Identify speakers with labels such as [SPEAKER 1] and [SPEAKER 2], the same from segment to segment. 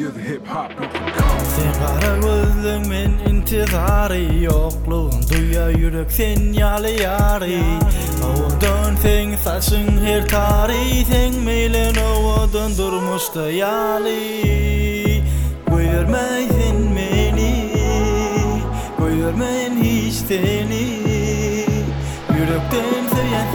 [SPEAKER 1] www.hiphop.com.
[SPEAKER 2] Sen kara gözlüň men intizary ýoklugyň duýa ýürek sen ýaly ýary. Owadan sen saçyň her tary sen melen owadan durmuşda ýaly. Görmeýsin meni, görmeýin hiç seni. Yürekden söýen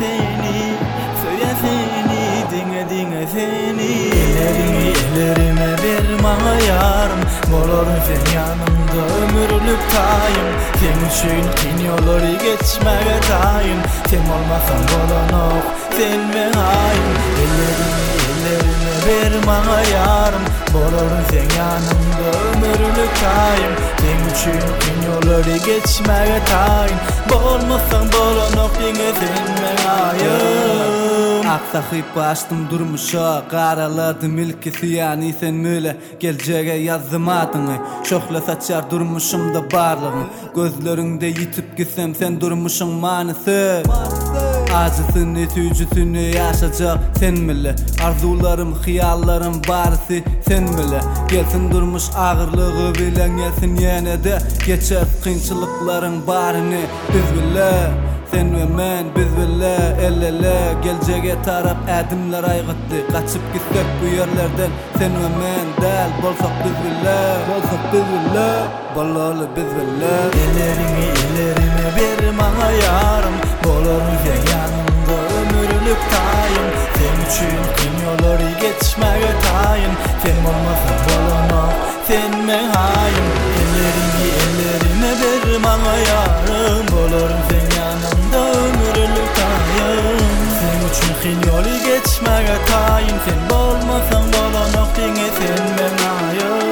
[SPEAKER 2] seni, diňe seni. Ellerime bir maňa ýarym, bolarym sen ýanymda ömürlük taýym. Sen üçin kyn ýollary geçmege taýyn, sen bolmasaň bolanok, sen meňaýym. Ellerime bir maňa ýarym, bolarym sen ýanymda ömürlük taýym. Sen üçin kyn ýollary geçmege taýyn, bolmasaň bolanok, diňe sen meňaýym.
[SPEAKER 3] Aksahyp başdym durmuşa, garaladım ilki ýany sen möle geljege ýazdym adyňy. Şohla saçar durmuşymda barlygyň, gözleriňde ýitip gitsem sen durmuşyň manysy. Acısyny, tüýjüsini ýaşajak sen bile, arzularym, hyýallarym barysy sen bile. Gelsin durmuş agyrlygy bilen gelsin ýene-de, geçer kynçylyklaryň baryny biz bile. Sen ve men biz bile el-ele geljege tarap ädimler aýgytdy. Gaçyp gitsek bu ýerlerden sen ve men däl bolsak biz bile, bolaly biz bile.
[SPEAKER 2] Ellerime bir maňa ýarym, bolarym sen ýanymda ömürlük taýym. Sen üçin kyn ýollary geçmege taýyn, sen bolmasaň bolanok, sen meňaýym. Ellerime bir maňa ýarym, bolarym sen ýanymda ömürlük taýyn. Sen üçin kyn ýoly geçmege taýyn, sen bolmasaň bolanok, diňe sen meňaýym.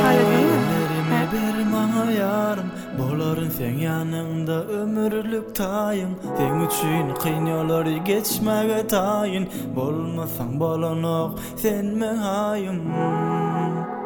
[SPEAKER 2] Bolarym sen ýanymda ömürlük taýyn, sen üçin kyn ýollary geçmege taýyn, bolmasaň bolanok, sen meňaýym.